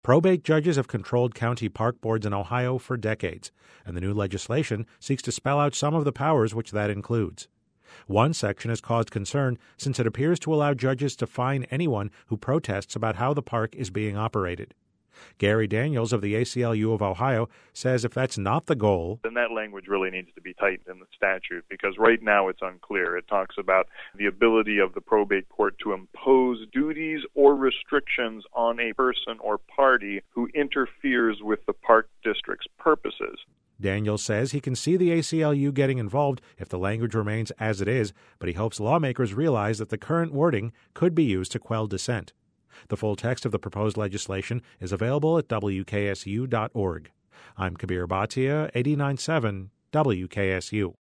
Probate judges have controlled county park boards in Ohio for decades, and the new legislation seeks to spell out some of the powers which that includes. One section has caused concern since it appears to allow judges to fine anyone who protests about how the park is being operated. Gary Daniels of the ACLU of Ohio says if that's not the goal, then that language really needs to be tightened in the statute, because right now it's unclear. It talks about the ability of the probate court to impose duties or restrictions on a person or party who interferes with the park district's purposes. Daniels says he can see the ACLU getting involved if the language remains as it is, but he hopes lawmakers realize that the current wording could be used to quell dissent. The full text of the proposed legislation is available at WKSU.org. I'm Kabir Bhatia, 89.7 WKSU.